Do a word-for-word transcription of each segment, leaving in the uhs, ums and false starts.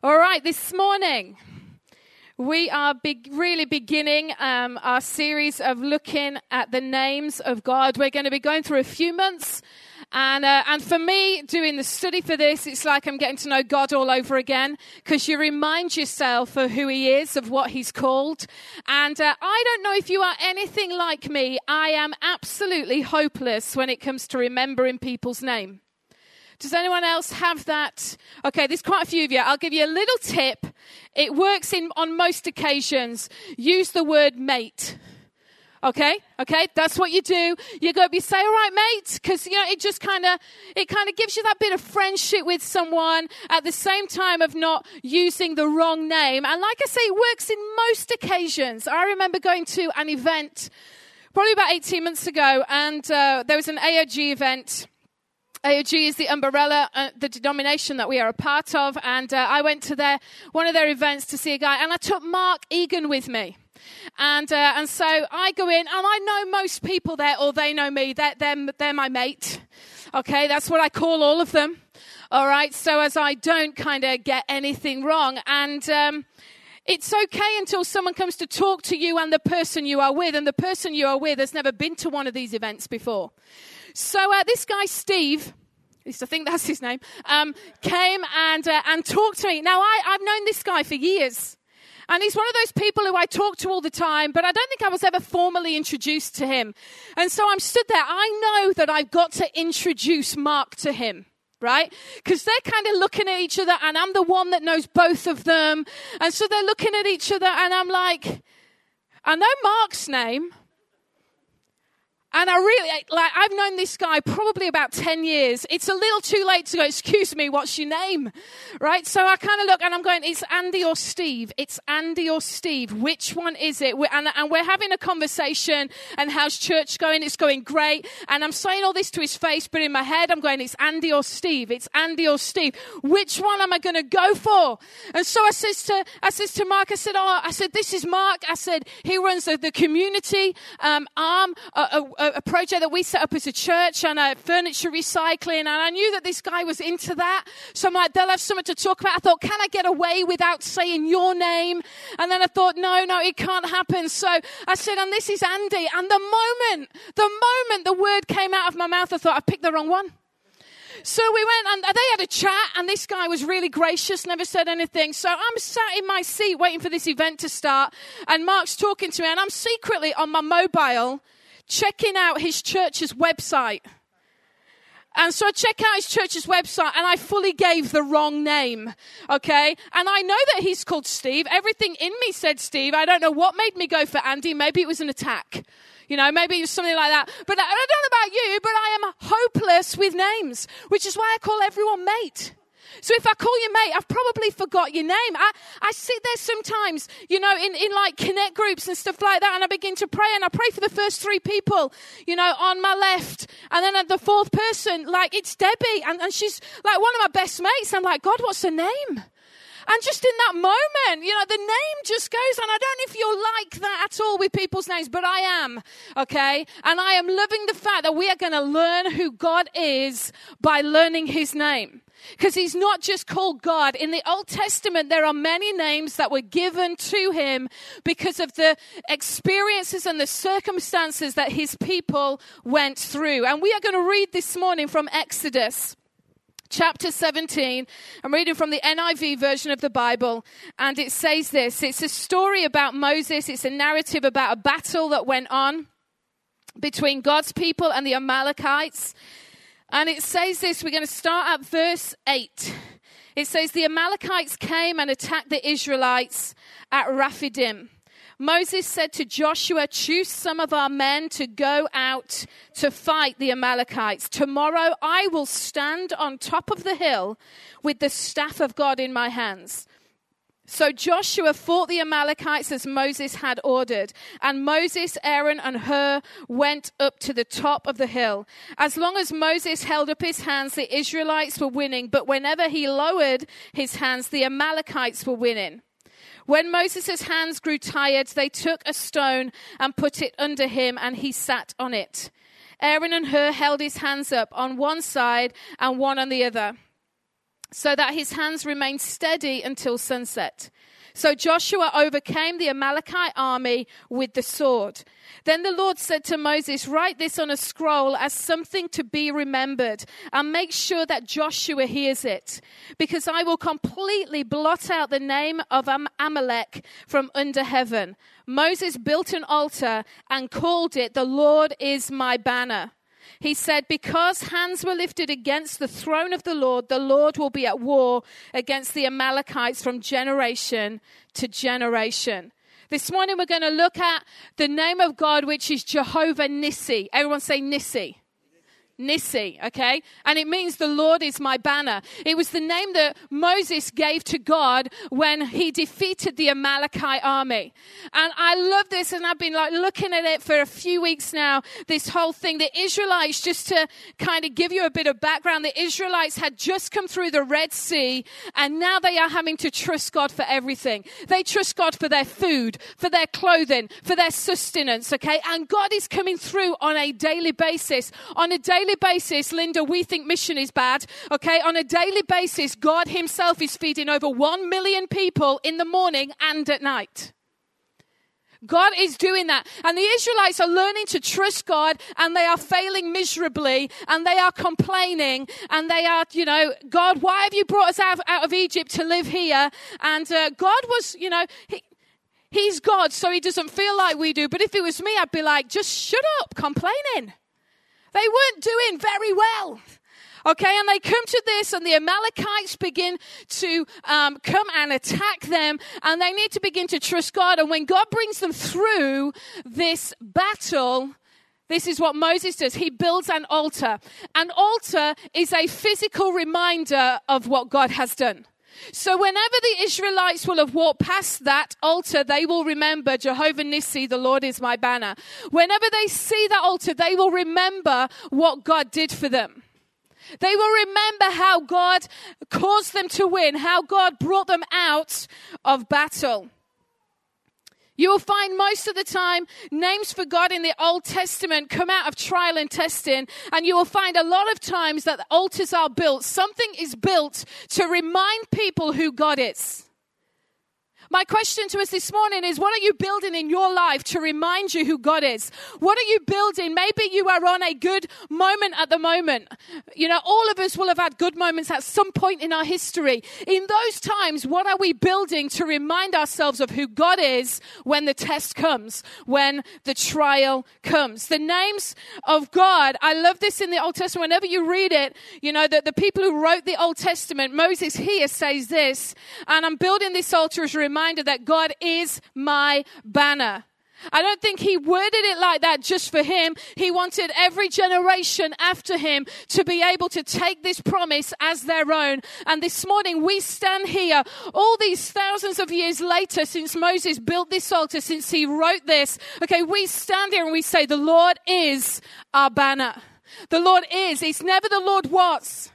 All right, this morning we are big, really beginning um, our series of looking at the names of God. We're going to be going through a few months. And uh, and for me, doing the study for this, it's like I'm getting to know God all over again, because you remind yourself of who he is, of what he's called. And uh, I don't know if you are anything like me. I am absolutely hopeless when it comes to remembering people's name. Does anyone else have that? Okay, there's quite a few of you. I'll give you a little tip. It works in on most occasions. Use the word mate. Okay, okay, that's what you do. You go, you say, all right, mate, because, you know, it just kind of, it kind of gives you that bit of friendship with someone at the same time of not using the wrong name. And like I say, it works in most occasions. I remember going to an event probably about eighteen months ago, and uh, there was an A O G event. A O G is the umbrella, uh, the denomination that we are a part of, and uh, I went to their one of their events to see a guy, and I took Mark Egan with me. And uh, and so I go in, and I know most people there, or they know me. They're, they're, they're my mate. Okay, that's what I call all of them. All right, so as I don't kind of get anything wrong. And um, it's okay until someone comes to talk to you and the person you are with. And the person you are with has never been to one of these events before. So uh, this guy, Steve, at least I think that's his name, um, came and uh, and talked to me. Now, I, I've known this guy for years. And he's one of those people who I talk to all the time, but I don't think I was ever formally introduced to him. And so I'm stood there. I know that I've got to introduce Mark to him, right? Because they're kind of looking at each other, and I'm the one that knows both of them. And so they're looking at each other, and I'm like, I know Mark's name. And I really, like, I've known this guy probably about ten years. It's a little too late to go, excuse me, what's your name? Right? So I kind of look and I'm going, it's Andy or Steve. It's Andy or Steve. Which one is it? We're, and, and we're having a conversation, and how's church going? It's going great. And I'm saying all this to his face, but in my head I'm going, it's Andy or Steve. It's Andy or Steve. Which one am I going to go for? And so I says to, I says to Mark, I said, oh, I said, this is Mark. I said, he runs the, the community um, arm, a, a, a project that we set up as a church, and a furniture recycling, and I knew that this guy was into that. So I'm like, they'll have something to talk about. I thought, can I get away without saying your name? And then I thought, no, no, it can't happen. So I said, and this is Andy. And the moment, the moment the word came out of my mouth, I thought, I picked the wrong one. So we went, and they had a chat, and this guy was really gracious, never said anything. So I'm sat in my seat waiting for this event to start, and Mark's talking to me, and I'm secretly on my mobile checking out his church's website. And so I check out his church's website, and I fully gave the wrong name, okay? And I know that he's called Steve. Everything in me said Steve. I don't know what made me go for Andy. Maybe it was an attack. You know, maybe it was something like that. But I don't know about you, but I am hopeless with names, which is why I call everyone mate. So if I call you mate, I've probably forgot your name. I, I sit there sometimes, you know, in, in like connect groups and stuff like that, and I begin to pray, and I pray for the first three people, you know, on my left. And then at the fourth person, like, it's Debbie, and, and she's like one of my best mates. I'm like, God, what's her name? And just in that moment, you know, the name just goes, and I don't know if you're like that at all with people's names, but I am, okay? And I am loving the fact that we are going to learn who God is by learning his name. Because he's not just called God. In the Old Testament, there are many names that were given to him because of the experiences and the circumstances that his people went through. And we are going to read this morning from Exodus chapter seventeen. I'm reading from the N I V version of the Bible, and it says this. It's a story about Moses. It's a narrative about a battle that went on between God's people and the Amalekites. And it says this. We're going to start at verse eight. It says, the Amalekites came and attacked the Israelites at Rephidim. Moses said to Joshua, choose some of our men to go out to fight the Amalekites. Tomorrow I will stand on top of the hill with the staff of God in my hands. So Joshua fought the Amalekites as Moses had ordered. And Moses, Aaron, and Hur went up to the top of the hill. As long as Moses held up his hands, the Israelites were winning. But whenever he lowered his hands, the Amalekites were winning. When Moses' hands grew tired, they took a stone and put it under him, and he sat on it. Aaron and Hur held his hands up on one side and one on the other. so that his hands remained steady until sunset. So Joshua overcame the Amalekite army with the sword. Then the Lord said to Moses, write this on a scroll as something to be remembered, and make sure that Joshua hears it, because I will completely blot out the name of Am- Amalek from under heaven. Moses built an altar and called it, the Lord is my banner. He said, because hands were lifted against the throne of the Lord, the Lord will be at war against the Amalekites from generation to generation. This morning we're going to look at the name of God, which is Jehovah Nissi. Everyone say Nissi. Nissi, okay? And it means the Lord is my banner. It was the name that Moses gave to God when he defeated the Amalekite army. And I love this, and I've been like looking at it for a few weeks now, this whole thing. The Israelites, just to kind of give you a bit of background, the Israelites had just come through the Red Sea, and now they are having to trust God for everything. They trust God for their food, for their clothing, for their sustenance, okay? And God is coming through on a daily basis. On a daily basis, Linda, we think mission is bad, okay? On a daily basis, God himself is feeding over one million people in the morning and at night. God is doing that. And the Israelites are learning to trust God, and they are failing miserably, and they are complaining, and they are, you know, God, why have you brought us out, out of Egypt to live here? And uh, God was, you know, he, he's God, so he doesn't feel like we do. But if it was me, I'd be like, just shut up complaining. They weren't doing very well. Okay, and they come to this, and the Amalekites begin to um, come and attack them, and they need to begin to trust God. And when God brings them through this battle, this is what Moses does. He builds an altar. An altar is a physical reminder of what God has done. So whenever the Israelites will have walked past that altar, they will remember Jehovah Nissi, the Lord is my banner. Whenever they see that altar, they will remember what God did for them. They will remember how God caused them to win, how God brought them out of battle. You will find most of the time names for God in the Old Testament come out of trial and testing, and you will find a lot of times that the altars are built. Something is built to remind people who God is. My question to us this morning is, what are you building in your life to remind you who God is? What are you building? Maybe you are on a good moment at the moment. You know, all of us will have had good moments at some point in our history. In those times, what are we building to remind ourselves of who God is when the test comes, when the trial comes? The names of God, I love this in the Old Testament. Whenever you read it, you know, that the people who wrote the Old Testament, Moses here says this, and I'm building this altar as a reminder that God is my banner. I don't think he worded it like that just for him. He wanted every generation after him to be able to take this promise as their own. And this morning we stand here, all these thousands of years later, since Moses built this altar, since he wrote this. Okay, we stand here and we say, the Lord is our banner. The Lord is. It's never the Lord was.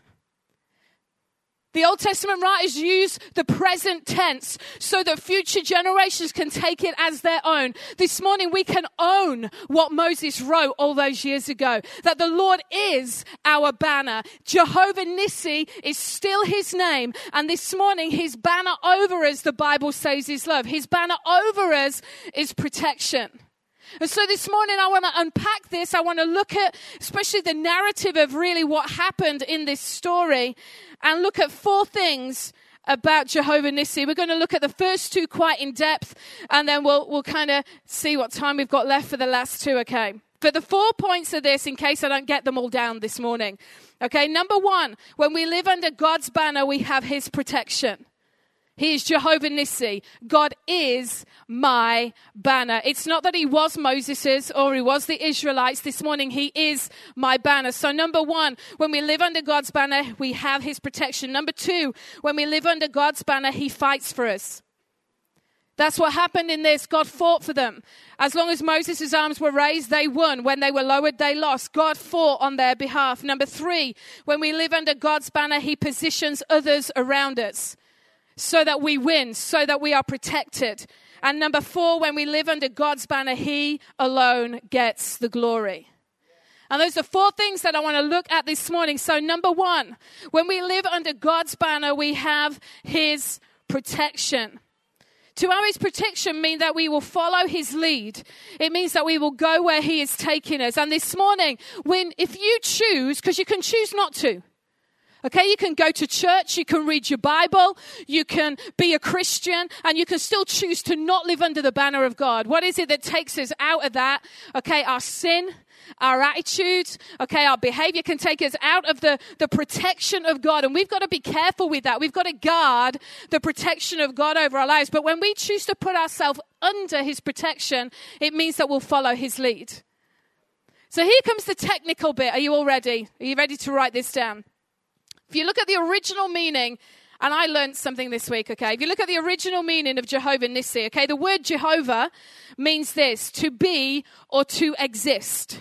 The Old Testament writers use the present tense so that future generations can take it as their own. This morning we can own what Moses wrote all those years ago, that the Lord is our banner. Jehovah Nissi is still his name, and this morning his banner over us, the Bible says, is love. His banner over us is protection. And so this morning I want to unpack this. I want to look at especially the narrative of really what happened in this story and look at four things about Jehovah Nissi. We're going to look at the first two quite in depth, and then we'll we'll kind of see what time we've got left for the last two, okay? But the four points of this, in case I don't get them all down this morning. Okay, number one, when we live under God's banner, we have his protection. He is Jehovah Nissi. God is my banner. It's not that he was Moses's or he was the Israelites. This morning, he is my banner. So number one, when we live under God's banner, we have his protection. Number two, when we live under God's banner, he fights for us. That's what happened in this. God fought for them. As long as Moses' arms were raised, they won. When they were lowered, they lost. God fought on their behalf. Number three, when we live under God's banner, he positions others around us, so that we win, so that we are protected. And number four, when we live under God's banner, he alone gets the glory. And those are four things that I want to look at this morning. So number one, when we live under God's banner, we have his protection. To have his protection means that we will follow his lead. It means that we will go where he is taking us. And this morning, when if you choose, because you can choose not to. Okay, you can go to church, you can read your Bible, you can be a Christian, and you can still choose to not live under the banner of God. What is it that takes us out of that? Okay, our sin, our attitudes, okay, our behavior can take us out of the, the protection of God. And we've got to be careful with that. We've got to guard the protection of God over our lives. But when we choose to put ourselves under his protection, it means that we'll follow his lead. So here comes the technical bit. Are you all ready? Are you ready to write this down? If you look at the original meaning, and I learned something this week, okay? If you look at the original meaning of Jehovah Nissi, okay, the word Jehovah means this, to be or to exist.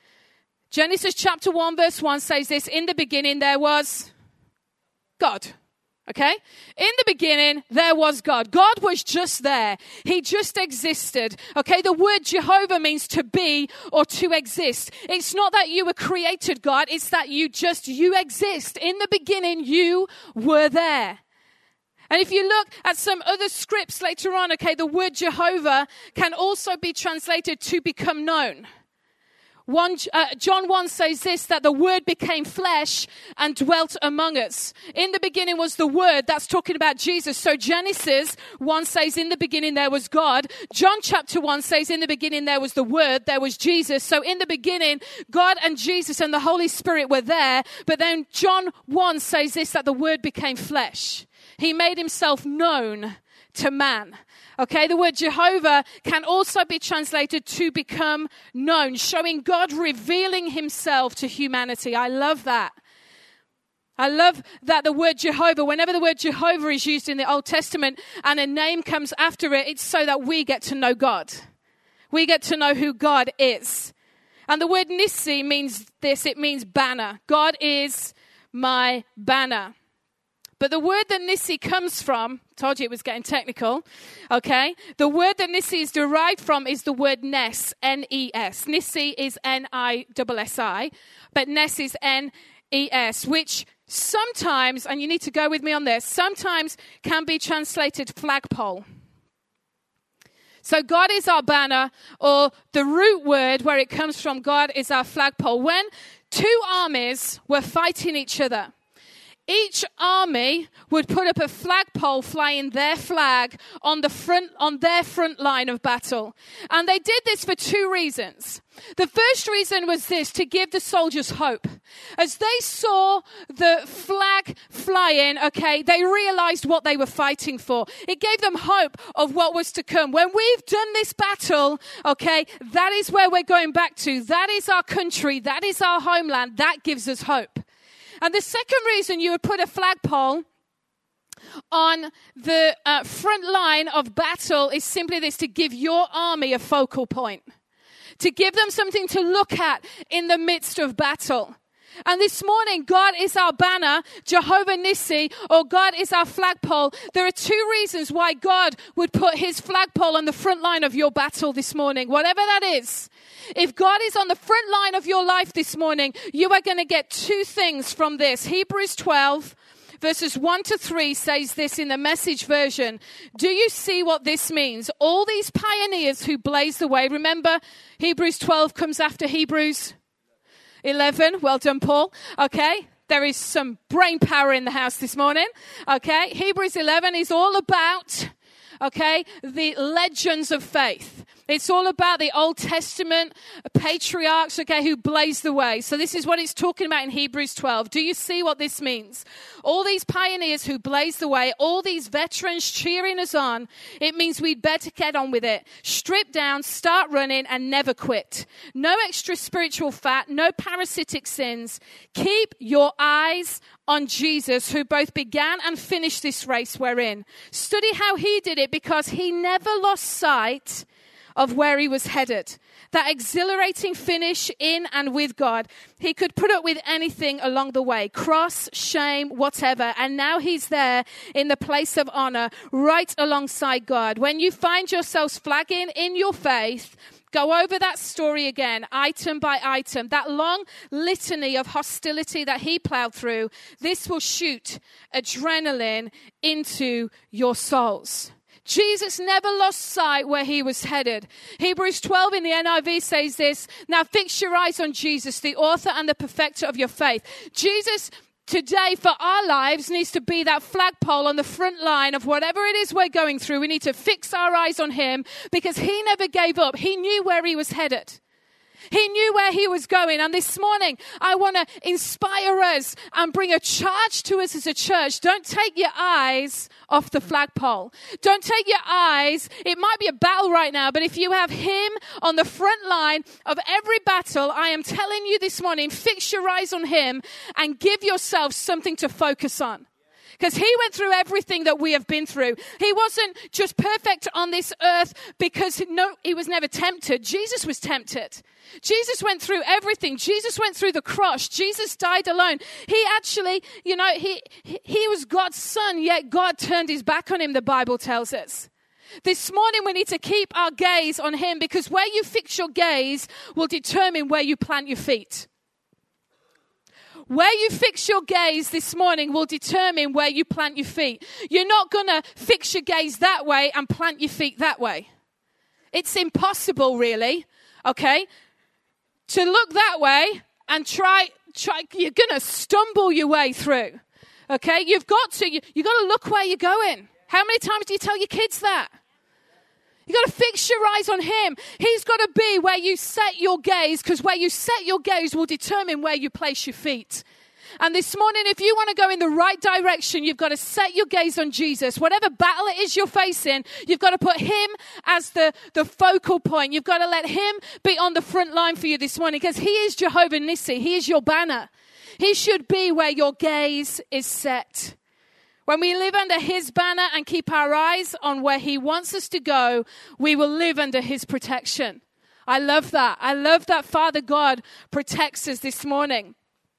Genesis chapter one, verse one says this, in the beginning there was God. Okay? In the beginning, there was God. God was just there. He just existed. Okay? The word Jehovah means to be or to exist. It's not that you were created, God. It's that you just, you exist. In the beginning, you were there. And if you look at some other scripts later on, okay, the word Jehovah can also be translated to become known. One, uh, John one says this, that the word became flesh and dwelt among us. In the beginning was the word. That's talking about Jesus. So Genesis one says in the beginning there was God. John chapter one says in the beginning there was the word, there was Jesus. So in the beginning, God and Jesus and the Holy Spirit were there. But then John one says this, that the word became flesh. He made himself known to man. Okay, the word Jehovah can also be translated to become known, showing God revealing himself to humanity. I love that. I love that the word Jehovah, whenever the word Jehovah is used in the Old Testament and a name comes after it, it's so that we get to know God. We get to know who God is. And the word Nissi means this, it means banner. God is my banner. But the word that Nissi comes from, told you it was getting technical, okay? The word that Nissi is derived from is the word Nes, N E S. Nissi is N I S S I, but Nes is N E S, which sometimes, and you need to go with me on this, sometimes can be translated flagpole. So God is our banner, or the root word where it comes from, God is our flagpole. When two armies were fighting each other, each army would put up a flagpole flying their flag on the front, on their front line of battle. And they did this for two reasons. The first reason was this, to give the soldiers hope. As they saw the flag flying, okay, they realized what they were fighting for. It gave them hope of what was to come. When we've done this battle, okay, that is where we're going back to. That is our country. That is our homeland. That gives us hope. And the second reason you would put a flagpole on the uh, front line of battle is simply this, to give your army a focal point, to give them something to look at in the midst of battle. And this morning, God is our banner, Jehovah Nissi, or God is our flagpole. There are two reasons why God would put his flagpole on the front line of your battle this morning, whatever that is. If God is on the front line of your life this morning, you are going to get two things from this. Hebrews twelve, verses one to three says this in the Message version. Do you see what this means? All these pioneers who blazed the way. Remember, Hebrews twelve comes after Hebrews eleven. Well done, Paul. Okay. There is some brain power in the house this morning. Okay. Hebrews eleven is all about, okay, the legends of faith. It's all about the Old Testament patriarchs, okay, who blazed the way. So this is what it's talking about in Hebrews twelve. Do you see what this means? All these pioneers who blazed the way, all these veterans cheering us on, it means we'd better get on with it. Strip down, start running, and never quit. No extra spiritual fat, no parasitic sins. Keep your eyes on Jesus, who both began and finished this race we're in. Study how he did it, because he never lost sight of where he was headed. That exhilarating finish in and with God. He could put up with anything along the way. Cross, shame, whatever. And now he's there in the place of honor, right alongside God. When you find yourselves flagging in your faith, Go over that story again, item by item. That long litany of hostility that he plowed through, this will shoot adrenaline into your souls. Jesus never lost sight where he was headed. Hebrews twelve in the N I V says this, now fix your eyes on Jesus, the author and the perfecter of your faith. Jesus today for our lives needs to be that flagpole on the front line of whatever it is we're going through. We need to fix our eyes on him because he never gave up. He knew where he was headed. He knew where he was going. And this morning, I want to inspire us and bring a charge to us as a church. Don't take your eyes off the flagpole. Don't take your eyes. It might be a battle right now, but if you have him on the front line of every battle, I am telling you this morning, fix your eyes on him and give yourself something to focus on. Because he went through everything that we have been through. He wasn't just perfect on this earth because no, he was never tempted. Jesus was tempted. Jesus went through everything. Jesus went through the cross. Jesus died alone. He actually, you know, he, he was God's son, yet God turned his back on him, the Bible tells us. This morning we need to keep our gaze on him because where you fix your gaze will determine where you plant your feet. Where you fix your gaze this morning will determine where you plant your feet. You're not going to fix your gaze that way and plant your feet that way. It's impossible, really, okay? To look that way and try, try you're going to stumble your way through, okay? You've got to, you, you've got to look where you're going. How many times do you tell your kids that? You've got to fix your eyes on him. He's got to be where you set your gaze, because where you set your gaze will determine where you place your feet. And this morning, if you want to go in the right direction, you've got to set your gaze on Jesus. Whatever battle it is you're facing, you've got to put him as the, the focal point. You've got to let him be on the front line for you this morning, because he is Jehovah Nissi. He is your banner. He should be where your gaze is set. When we live under his banner and keep our eyes on where he wants us to go, we will live under his protection. I love that. I love that Father God protects us this morning.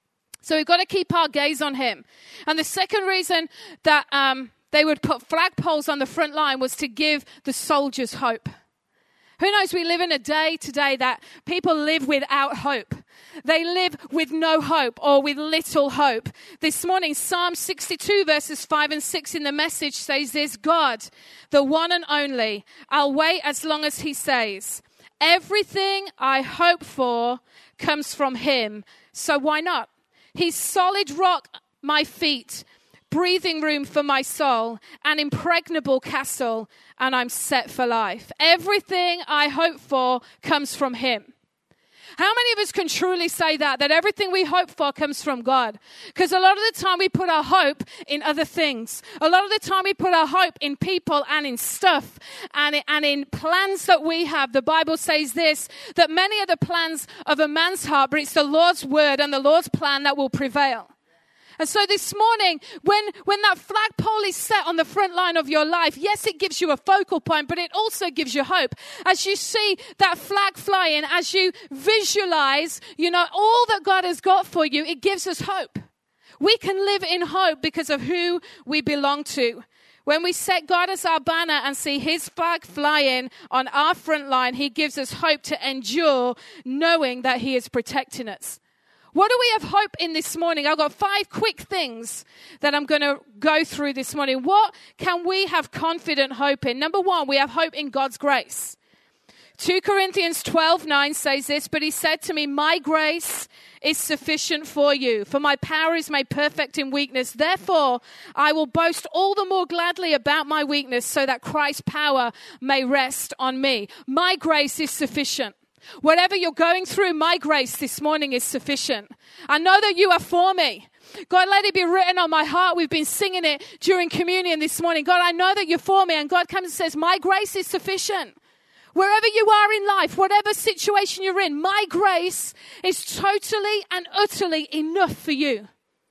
So we've got to keep our gaze on him. And the second reason that um, they would put flagpoles on the front line was to give the soldiers hope. Who knows, we live in a day today that people live without hope. They live with no hope or with little hope. This morning, Psalm sixty-two verses five and six in the Message says this, God, the one and only, I'll wait as long as he says, everything I hope for comes from him, so why not? He's solid rock, my feet, breathing room for my soul, an impregnable castle, and I'm set for life. Everything I hope for comes from him. How many of us can truly say that, that everything we hope for comes from God? Because a lot of the time we put our hope in other things. A lot of the time we put our hope in people and in stuff and, and in plans that we have. The Bible says this, that many are the plans of a man's heart, but it's the Lord's word and the Lord's plan that will prevail. And so this morning, when, when that flagpole is set on the front line of your life, yes, it gives you a focal point, but it also gives you hope. As you see that flag flying, as you visualize, you know, all that God has got for you, it gives us hope. We can live in hope because of who we belong to. When we set God as our banner and see his flag flying on our front line, he gives us hope to endure, knowing that he is protecting us. What do we have hope in this morning? I've got five quick things that I'm going to go through this morning. What can we have confident hope in? Number one, we have hope in God's grace. Second Corinthians twelve nine says this, but he said to me, my grace is sufficient for you, for my power is made perfect in weakness. Therefore, I will boast all the more gladly about my weakness, so that Christ's power may rest on me. My grace is sufficient. Whatever you're going through, my grace this morning is sufficient. I know that you are for me. God, let it be written on my heart. We've been singing it during communion this morning. God, I know that you're for me. And God comes and says, my grace is sufficient. Wherever you are in life, whatever situation you're in, my grace is totally and utterly enough for you.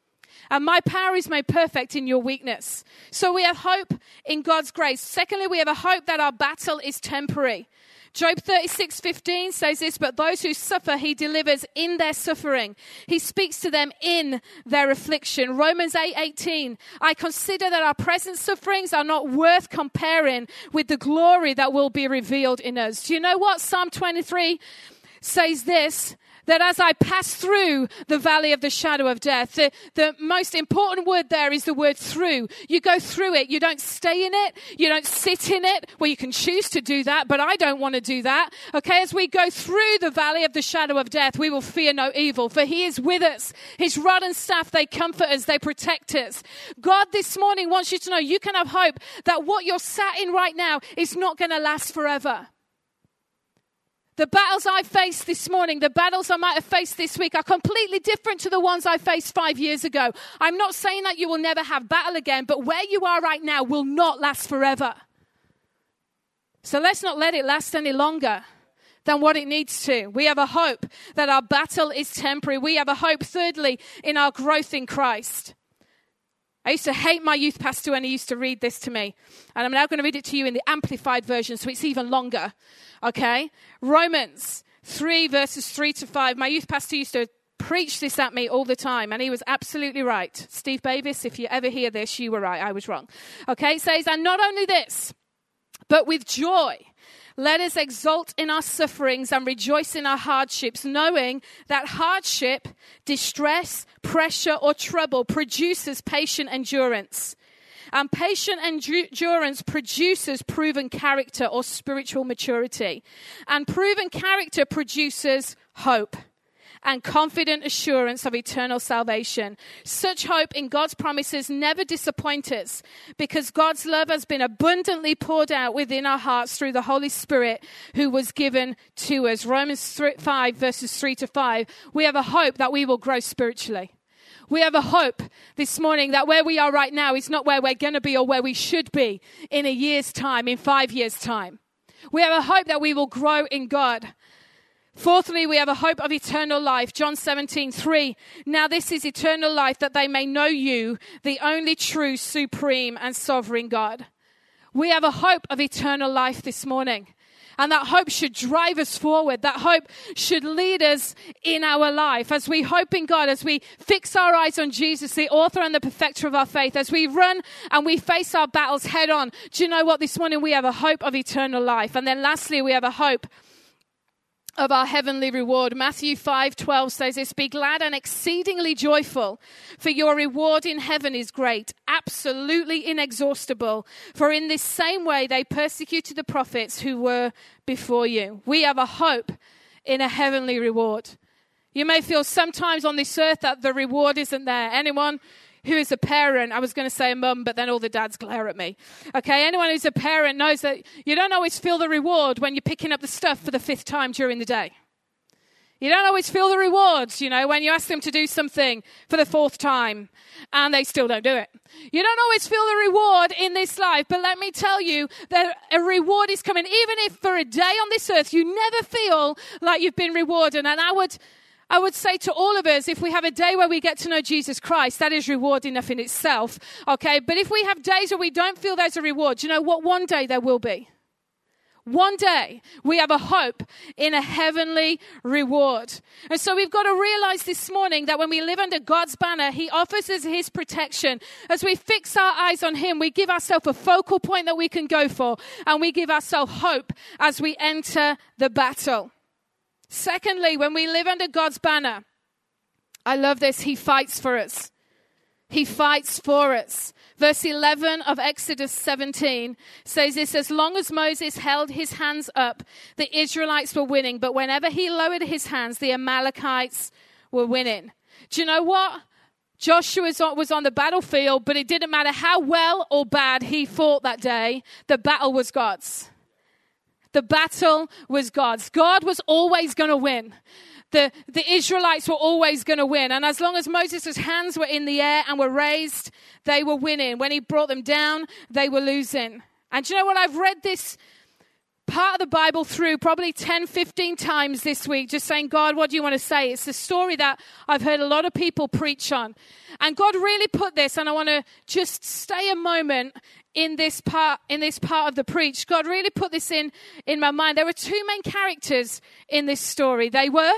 And my power is made perfect in your weakness. So we have hope in God's grace. Secondly, we have a hope that our battle is temporary. Job thirty-six fifteen says this, but those who suffer, he delivers in their suffering. He speaks to them in their affliction. Romans eight eighteen, I consider that our present sufferings are not worth comparing with the glory that will be revealed in us. Do you know what? Psalm twenty-three says this, that as I pass through the valley of the shadow of death, the, the most important word there is the word through. You go through it. You don't stay in it. You don't sit in it. Well, you can choose to do that, but I don't want to do that. Okay, as we go through the valley of the shadow of death, we will fear no evil, for he is with us. His rod and staff, they comfort us. They protect us. God this morning wants you to know you can have hope that what you're sat in right now is not going to last forever. The battles I faced this morning, the battles I might have faced this week are completely different to the ones I faced five years ago. I'm not saying that you will never have battle again, but where you are right now will not last forever. So let's not let it last any longer than what it needs to. We have a hope that our battle is temporary. We have a hope, thirdly, in our growth in Christ. I used to hate my youth pastor when he used to read this to me. And I'm now going to read it to you in the Amplified version, so it's even longer. Okay? Romans three, verses three to five. My youth pastor used to preach this at me all the time, and he was absolutely right. Steve Bavis, if you ever hear this, you were right. I was wrong. Okay? It says, and not only this, but with joy, let us exult in our sufferings and rejoice in our hardships, knowing that hardship, distress, pressure, or trouble produces patient endurance. And patient endurance produces proven character or spiritual maturity. And proven character produces hope and confident assurance of eternal salvation. Such hope in God's promises never disappoint us, because God's love has been abundantly poured out within our hearts through the Holy Spirit who was given to us. Romans five, verses three to five. We have a hope that we will grow spiritually. We have a hope this morning that where we are right now is not where we're going to be or where we should be in a year's time, in five years' time. We have a hope that we will grow in God. Fourthly, we have a hope of eternal life. John seventeen three. Now this is eternal life, that they may know you, the only true, supreme, and sovereign God. We have a hope of eternal life this morning. And that hope should drive us forward. That hope should lead us in our life. As we hope in God, as we fix our eyes on Jesus, the author and the perfecter of our faith, as we run and we face our battles head on. Do you know what? This morning we have a hope of eternal life. And then lastly, we have a hope of our heavenly reward. Matthew five twelve says this, be glad and exceedingly joyful, for your reward in heaven is great, absolutely inexhaustible. For in this same way they persecuted the prophets who were before you. We have a hope in a heavenly reward. You may feel sometimes on this earth that the reward isn't there. Anyone who is a parent, I was going to say a mum, but then all the dads glare at me. Okay, anyone who's a parent knows that you don't always feel the reward when you're picking up the stuff for the fifth time during the day. You don't always feel the rewards, you know, when you ask them to do something for the fourth time and they still don't do it. You don't always feel the reward in this life, but let me tell you that a reward is coming. Even if for a day on this earth you never feel like you've been rewarded. And I would... I would say to all of us, if we have a day where we get to know Jesus Christ, that is reward enough in itself, okay? But if we have days where we don't feel there's a reward, you know what? One day there will be. One day we have a hope in a heavenly reward. And so we've got to realize this morning that when we live under God's banner, he offers us his protection. As we fix our eyes on him, we give ourselves a focal point that we can go for, and we give ourselves hope as we enter the battle. Secondly, when we live under God's banner, I love this, he fights for us. He fights for us. Verse eleven of Exodus seventeen says this, as long as Moses held his hands up, the Israelites were winning. But whenever he lowered his hands, the Amalekites were winning. Do you know what? Joshua was on the battlefield, but it didn't matter how well or bad he fought that day. The battle was God's. The battle was God's. God was always going to win. The, the Israelites were always going to win. And as long as Moses' hands were in the air and were raised, they were winning. When he brought them down, they were losing. And do you know what? I've read this part of the Bible through probably ten, fifteen times this week, just saying, God, what do you want to say? It's the story that I've heard a lot of people preach on. And God really put this, and I want to just stay a moment in this part in this part of the preach. God really put this in, in my mind. There were two main characters in this story. They were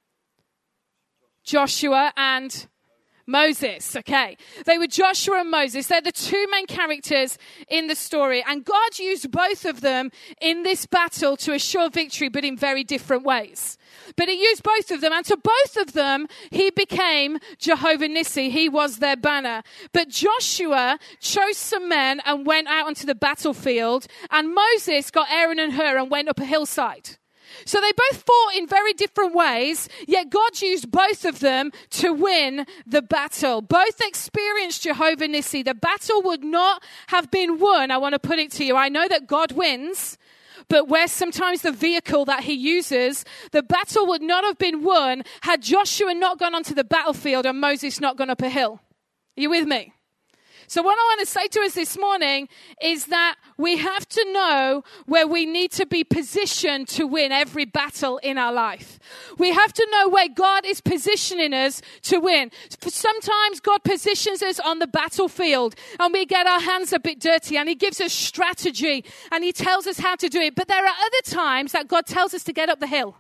Joshua and Moses, okay. They were Joshua and Moses. They're the two main characters in the story. And God used both of them in this battle to assure victory, but in very different ways. But he used both of them. And to both of them, he became Jehovah Nissi. He was their banner. But Joshua chose some men and went out onto the battlefield. And Moses got Aaron and Hur and went up a hillside. So they both fought in very different ways, yet God used both of them to win the battle. Both experienced Jehovah Nissi. The battle would not have been won, I want to put it to you. I know that God wins, but where sometimes the vehicle that he uses, the battle would not have been won had Joshua not gone onto the battlefield and Moses not gone up a hill. Are you with me? So what I want to say to us this morning is that we have to know where we need to be positioned to win every battle in our life. We have to know where God is positioning us to win. Sometimes God positions us on the battlefield and we get our hands a bit dirty and he gives us strategy and he tells us how to do it. But there are other times that God tells us to get up the hill.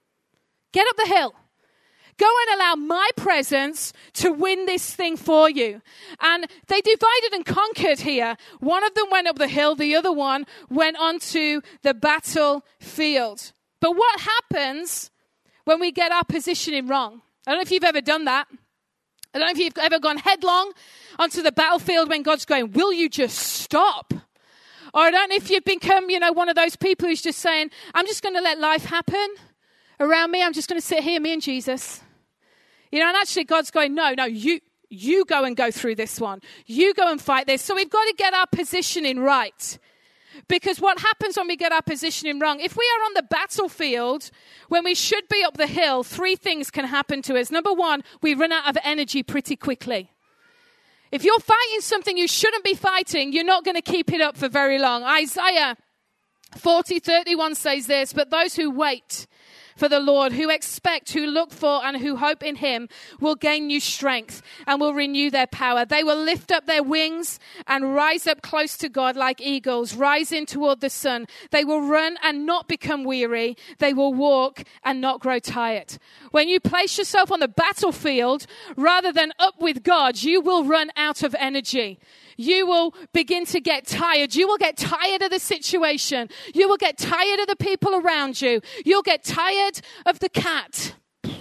Get up the hill. Go and allow my presence to win this thing for you. And they divided and conquered here. One of them went up the hill. The other one went onto the battlefield. But what happens when we get our positioning wrong? I don't know if you've ever done that. I don't know if you've ever gone headlong onto the battlefield when God's going, will you just stop? Or I don't know if you've become, you know, one of those people who's just saying, I'm just going to let life happen around me. I'm just going to sit here, me and Jesus. You know, and actually God's going, no, no, you you go and go through this one. You go and fight this. So we've got to get our positioning right. Because what happens when we get our positioning wrong, if we are on the battlefield when we should be up the hill, three things can happen to us. Number one, we run out of energy pretty quickly. If you're fighting something you shouldn't be fighting, you're not going to keep it up for very long. Isaiah forty thirty-one says this, but those who wait for the Lord, who expect, who look for, and who hope in him will gain new strength and will renew their power. They will lift up their wings and rise up close to God like eagles, rising toward the sun. They will run and not become weary. They will walk and not grow tired. When you place yourself on the battlefield rather than up with God, you will run out of energy. You will begin to get tired. You will get tired of the situation. You will get tired of the people around you. You'll get tired of the cat. You'll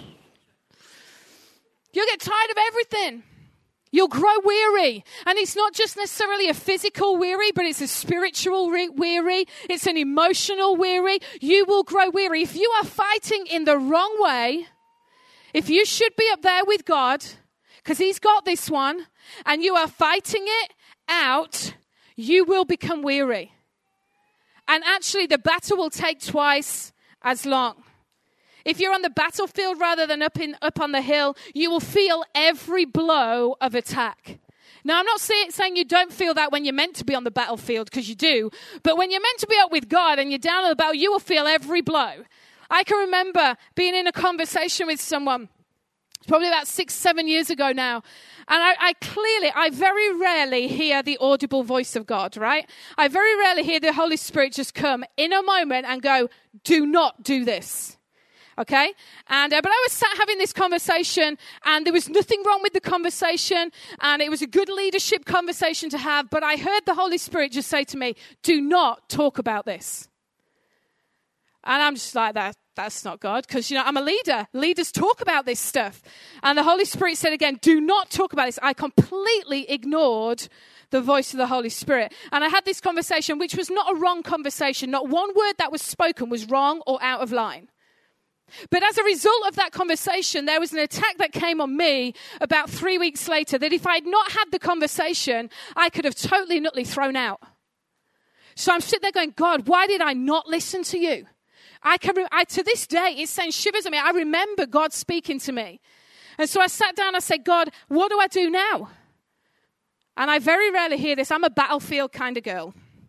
get tired of everything. You'll grow weary. And it's not just necessarily a physical weary, but it's a spiritual re- weary. It's an emotional weary. You will grow weary. If you are fighting in the wrong way, if you should be up there with God, because he's got this one, and you are fighting it out, you will become weary. And actually, the battle will take twice as long. If you're on the battlefield rather than up in up on the hill, you will feel every blow of attack. Now, I'm not say, saying you don't feel that when you're meant to be on the battlefield, because you do. But when you're meant to be up with God and you're down on the battle, you will feel every blow. I can remember being in a conversation with someone, probably about six, seven years ago now. And I, I clearly, I very rarely hear the audible voice of God, right? I very rarely hear the Holy Spirit just come in a moment and go, do not do this. Okay? And uh, but I was sat having this conversation and there was nothing wrong with the conversation and it was a good leadership conversation to have, but I heard the Holy Spirit just say to me, do not talk about this. And I'm just like, that. That's not God, because, you know, I'm a leader. Leaders talk about this stuff. And the Holy Spirit said again, do not talk about this. I completely ignored the voice of the Holy Spirit. And I had this conversation, which was not a wrong conversation. Not one word that was spoken was wrong or out of line. But as a result of that conversation, there was an attack that came on me about three weeks later that if I had not had the conversation, I could have totally and utterly thrown out. So I'm sitting there going, God, why did I not listen to you? I can, I, to this day, it sends shivers at me. I remember God speaking to me. And so I sat down and I said, God, what do I do now? And I very rarely hear this. I'm a battlefield kind of girl.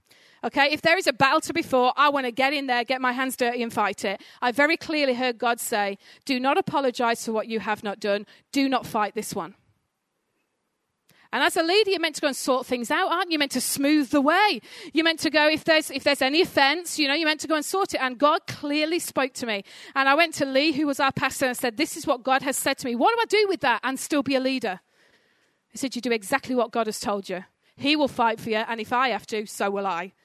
Okay, if there is a battle to be fought, I want to get in there, get my hands dirty and fight it. I very clearly heard God say, do not apologize for what you have not done. Do not fight this one. And as a leader, you're meant to go and sort things out, aren't you? You're meant to smooth the way. You're meant to go, if there's if there's any offense, you know, you're meant to go and sort it. And God clearly spoke to me. And I went to Lee, who was our pastor, and said, this is what God has said to me. What do I do with that and still be a leader? He said, you do exactly what God has told you. He will fight for you, and if I have to, so will I.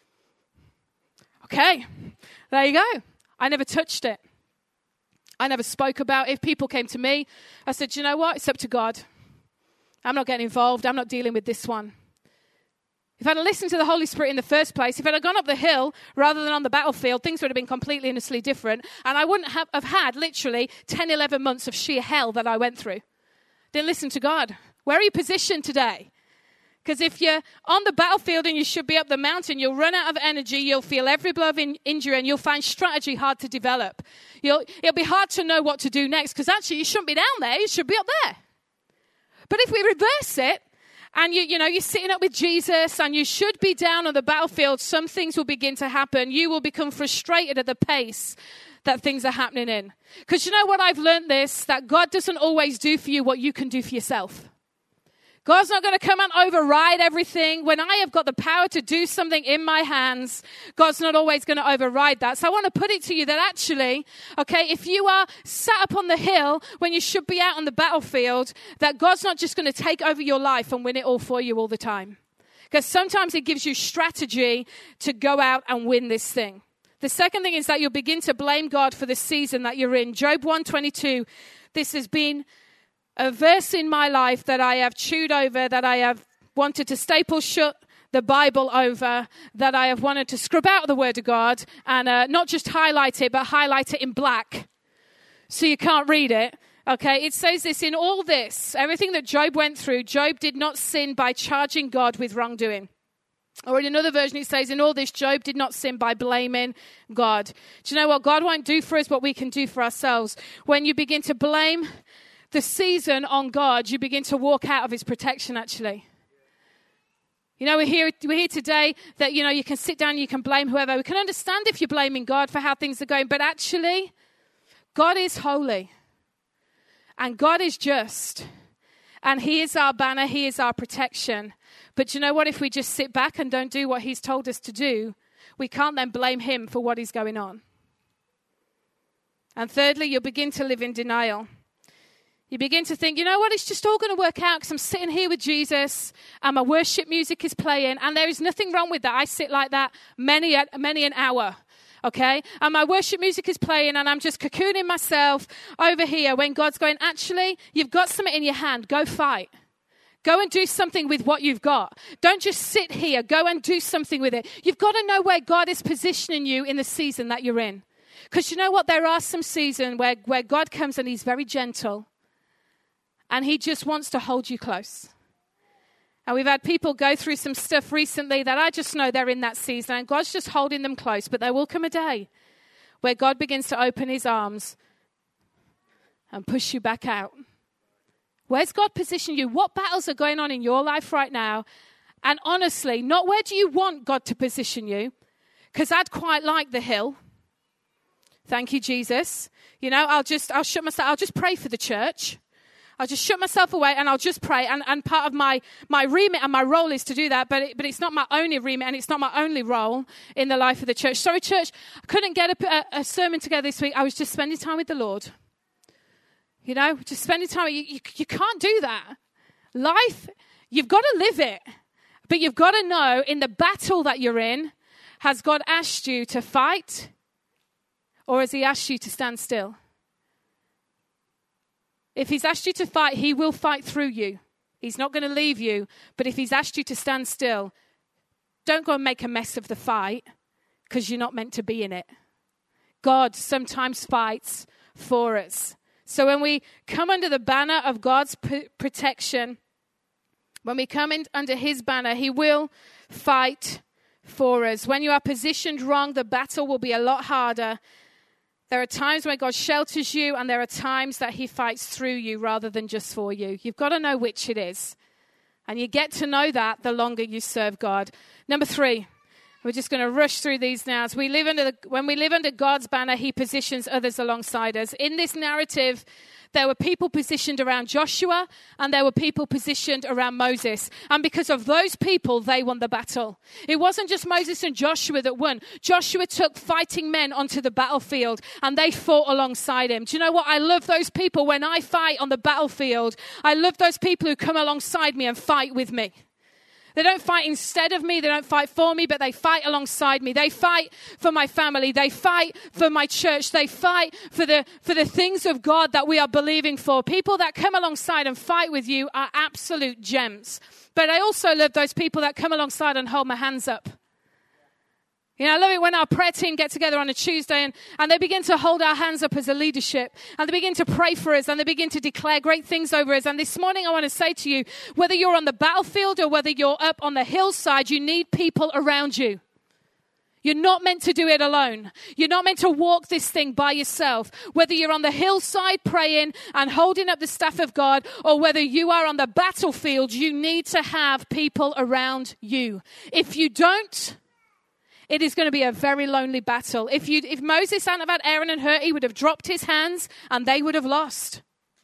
Okay, there you go. I never touched it. I never spoke about it. If people came to me, I said, you know what? It's up to God. I'm not getting involved. I'm not dealing with this one. If I'd listened to the Holy Spirit in the first place, if I'd gone up the hill rather than on the battlefield, things would have been completely and utterly different. And I wouldn't have, have had literally ten, eleven months of sheer hell that I went through. Didn't listen to God. Where are you positioned today? Because if you're on the battlefield and you should be up the mountain, you'll run out of energy, you'll feel every blow of in- injury, and you'll find strategy hard to develop. You'll, it'll be hard to know what to do next, because actually you shouldn't be down there, you should be up there. But if we reverse it, and you, you know, you're sitting up with Jesus and you should be down on the battlefield, some things will begin to happen. You will become frustrated at the pace that things are happening in. Because you know what, I've learned this, that God doesn't always do for you what you can do for yourself. God's not going to come and override everything. When I have got the power to do something in my hands, God's not always going to override that. So I want to put it to you that actually, okay, if you are sat up on the hill when you should be out on the battlefield, that God's not just going to take over your life and win it all for you all the time. Because sometimes it gives you strategy to go out and win this thing. The second thing is that you'll begin to blame God for the season that you're in. Job one twenty-two, this has been a verse in my life that I have chewed over, that I have wanted to staple shut the Bible over, that I have wanted to scrub out the Word of God and uh, not just highlight it, but highlight it in black so you can't read it. Okay, it says this, in all this, everything that Job went through, Job did not sin by charging God with wrongdoing. Or in another version, it says, in all this, Job did not sin by blaming God. Do you know what? God won't do for us what we can do for ourselves. When you begin to blame the season on God, you begin to walk out of his protection, actually. You know, we're here, we're here today that, you know, you can sit down, you can blame whoever. We can understand if you're blaming God for how things are going, but actually, God is holy. And God is just. And he is our banner, he is our protection. But you know what? If we just sit back and don't do what he's told us to do, we can't then blame him for what is going on. And thirdly, you'll begin to live in denial. You begin to think, you know what, it's just all going to work out because I'm sitting here with Jesus and my worship music is playing, and there is nothing wrong with that. I sit like that many, many an hour, okay? And my worship music is playing and I'm just cocooning myself over here when God's going, actually, you've got something in your hand. Go fight. Go and do something with what you've got. Don't just sit here. Go and do something with it. You've got to know where God is positioning you in the season that you're in. Because you know what? There are some seasons where, where God comes and he's very gentle. And he just wants to hold you close. And we've had people go through some stuff recently that I just know they're in that season. And God's just holding them close. But there will come a day where God begins to open his arms and push you back out. Where's God positioned you? What battles are going on in your life right now? And honestly, not where do you want God to position you? Because I'd quite like the hill. Thank you, Jesus. You know, I'll just, I'll shut myself, I'll just pray for the church. I'll just shut myself away and I'll just pray. And, and part of my, my remit and my role is to do that. But it, but it's not my only remit and it's not my only role in the life of the church. Sorry, church, I couldn't get a, a, a sermon together this week. I was just spending time with the Lord. You know, just spending time. You, you, you can't do that. Life, you've got to live it. But you've got to know in the battle that you're in, has God asked you to fight or has he asked you to stand still? If he's asked you to fight, he will fight through you. He's not going to leave you. But if he's asked you to stand still, don't go and make a mess of the fight because you're not meant to be in it. God sometimes fights for us. So when we come under the banner of God's p- protection, when we come in under his banner, he will fight for us. When you are positioned wrong, the battle will be a lot harder. There are times when God shelters you and there are times that he fights through you rather than just for you. You've got to know which it is. And you get to know that the longer you serve God. Number three, We're just going to rush through these now. As we live under the, when we live under God's banner, he positions others alongside us. In this narrative, there were people positioned around Joshua and there were people positioned around Moses. And because of those people, they won the battle. It wasn't just Moses and Joshua that won. Joshua took fighting men onto the battlefield and they fought alongside him. Do you know what? I love those people. When I fight on the battlefield, I love those people who come alongside me and fight with me. They don't fight instead of me. They don't fight for me, but they fight alongside me. They fight for my family. They fight for my church. They fight for the for the things of God that we are believing for. People that come alongside and fight with you are absolute gems. But I also love those people that come alongside and hold my hands up. You know, I love it when our prayer team get together on a Tuesday and, and they begin to hold our hands up as a leadership and they begin to pray for us and they begin to declare great things over us. And this morning I want to say to you, whether you're on the battlefield or whether you're up on the hillside, you need people around you. You're not meant to do it alone. You're not meant to walk this thing by yourself. Whether you're on the hillside praying and holding up the staff of God or whether you are on the battlefield, you need to have people around you. If you don't, it is going to be a very lonely battle. If you, if Moses hadn't have had Aaron and Hur, he would have dropped his hands and they would have lost.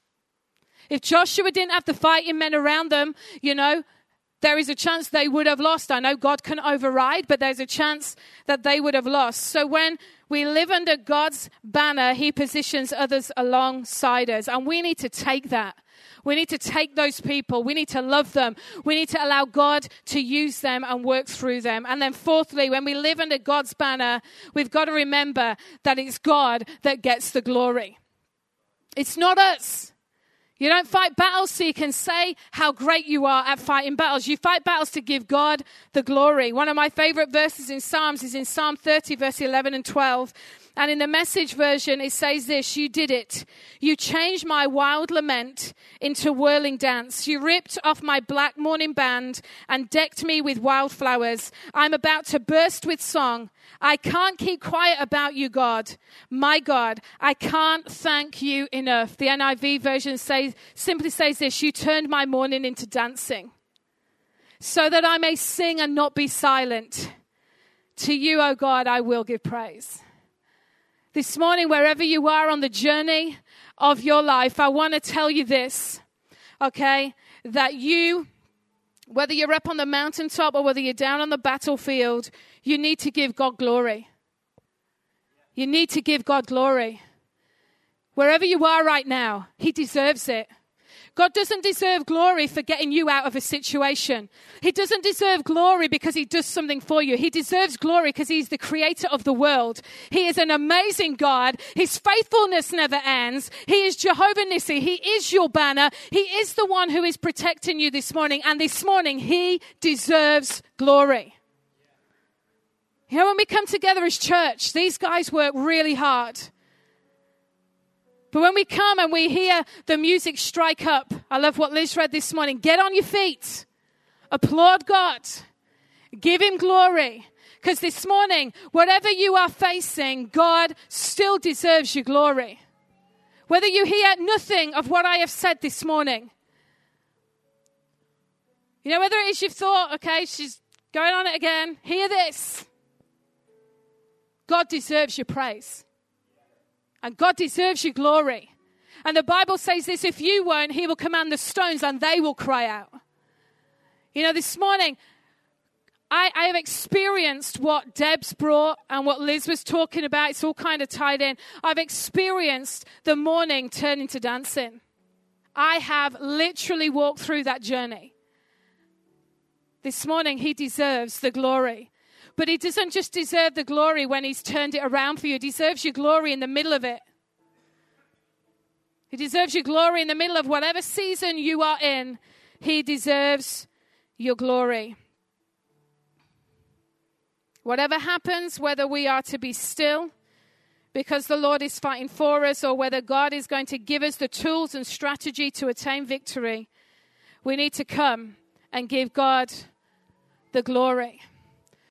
If Joshua didn't have the fighting men around them, you know, there is a chance they would have lost. I know God can override, but there's a chance that they would have lost. So when we live under God's banner, he positions others alongside us. And we need to take that. We need to take those people. We need to love them. We need to allow God to use them and work through them. And then fourthly, when we live under God's banner, we've got to remember that it's God that gets the glory. It's not us. You don't fight battles so you can say how great you are at fighting battles. You fight battles to give God the glory. One of my favorite verses in Psalms is in Psalm thirty, verse eleven and twelve. And in the Message version, it says this: you did it. You changed my wild lament into whirling dance. You ripped off my black mourning band and decked me with wildflowers. I'm about to burst with song. I can't keep quiet about you, God. My God, I can't thank you enough. The N I V version says, simply says this: you turned my mourning into dancing so that I may sing and not be silent. To you, O God, I will give praise. This morning, wherever you are on the journey of your life, I want to tell you this, okay, that you, whether you're up on the mountaintop or whether you're down on the battlefield, you need to give God glory. You need to give God glory. Wherever you are right now, he deserves it. God doesn't deserve glory for getting you out of a situation. He doesn't deserve glory because he does something for you. He deserves glory because he's the creator of the world. He is an amazing God. His faithfulness never ends. He is Jehovah Nissi. He is your banner. He is the one who is protecting you this morning. And this morning, he deserves glory. You know, when we come together as church, these guys work really hard. But when we come and we hear the music strike up, I love what Liz read this morning. Get on your feet. Applaud God. Give him glory. Because this morning, whatever you are facing, God still deserves your glory. Whether you hear nothing of what I have said this morning. You know, whether it is you've thought, okay, she's going on it again. Hear this. God deserves your praise. And God deserves your glory. And the Bible says this: if you won't, he will command the stones and they will cry out. You know, this morning, I, I have experienced what Deb's brought and what Liz was talking about. It's all kind of tied in. I've experienced the morning turn into dancing. I have literally walked through that journey. This morning, he deserves the glory. But he doesn't just deserve the glory when he's turned it around for you. He deserves your glory in the middle of it. He deserves your glory in the middle of whatever season you are in. He deserves your glory. Whatever happens, whether we are to be still because the Lord is fighting for us or whether God is going to give us the tools and strategy to attain victory, we need to come and give God the glory.